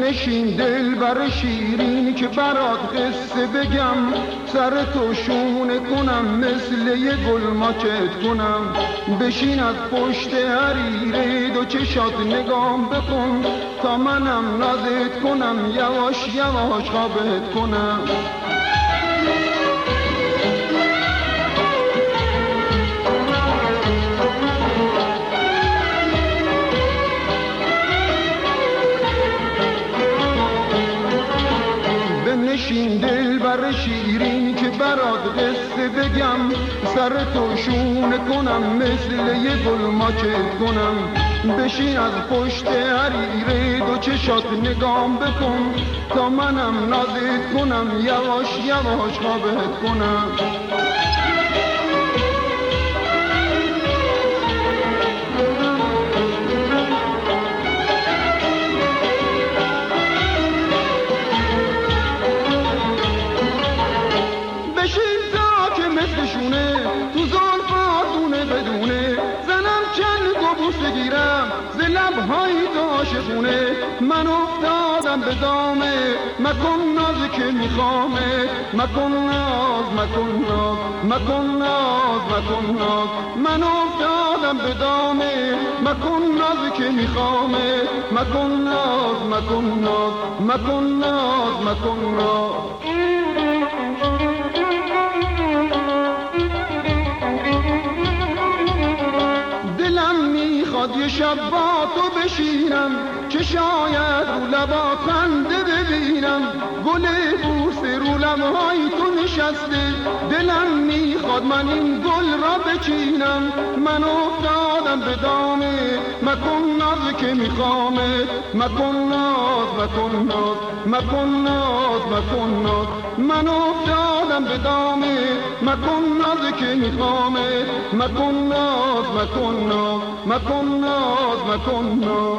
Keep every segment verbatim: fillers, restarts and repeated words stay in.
بنشین دل بر شیرین که برات قصه بگم، سر تو شونه کنم مثل یه گل ماچت کنم. بشین از پشت حریره دو چشات نگام بکن تا منم نازت کنم، یواش یواش خوابت کنم. بنشین دل بر شیرین که برات قصه بگم، سر تو شونه کنم مثل یه گل ماچت کنم. بشین از پشت حریره دو چشات نگام بکن تا منم نازت کنم، یواش یواش خوابت کنم. تو زلفات دونه بدونه زنم چند گبوس بگیرم ز لبهای تو عاشقونه. من افتادم به دامه مکن ناز که میخوامه، مکن ناز مکن ناز مکن ناز مکن ناز. من افتادم به دامه مکن ناز که میخوامه، مکن ناز مکن ناز مکن ناز مکن ناز. یه شب با تو بشینم که شاید رو لبا خنده ببینم، گل بوس رو لبهای تو نشسته دلم میخواد من این گل را بچینم. من افتادم به دامه مکن ناز که میخوامه، مکن ناز مکن ناز مکن ناز مکن ناز. من افتادم به دامه مکن ناز که میخوامه، مکن ناز مکن ناز مکن ناز مکن ناز.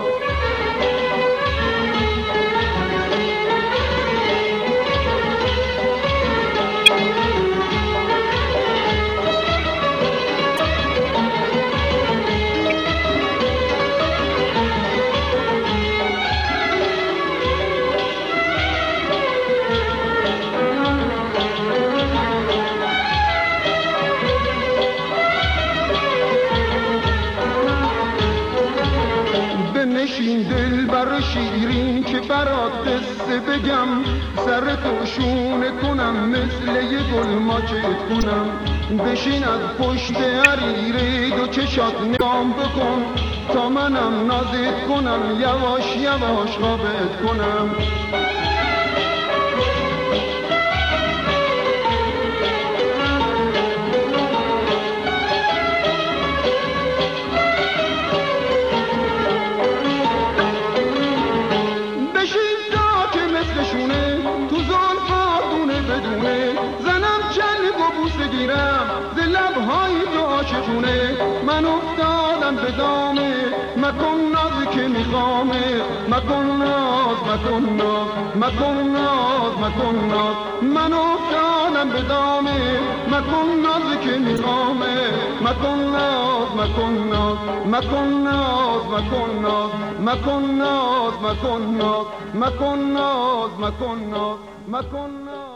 بنشین دل بر شیرین که برات قصه بگم، سر تو شونه کنم مثل یه گل ماچت کنم. بشین از پشت حریره دو چشات نگام بکن تا منم نازت کنم، یواش یواش خوابت کنم. ز لبهای تو عاشقونه من افتادم به دامه مکن ناز که میخوامه، مکن ناز مکن ناز مکن ناز مکن ناز. من افتادم به دامه مکن ناز که میخوامه، مکن ناز مکن ناز مکن ناز مکن ناز مکن ناز مکن ناز مکن ناز مکن ناز مکن ناز.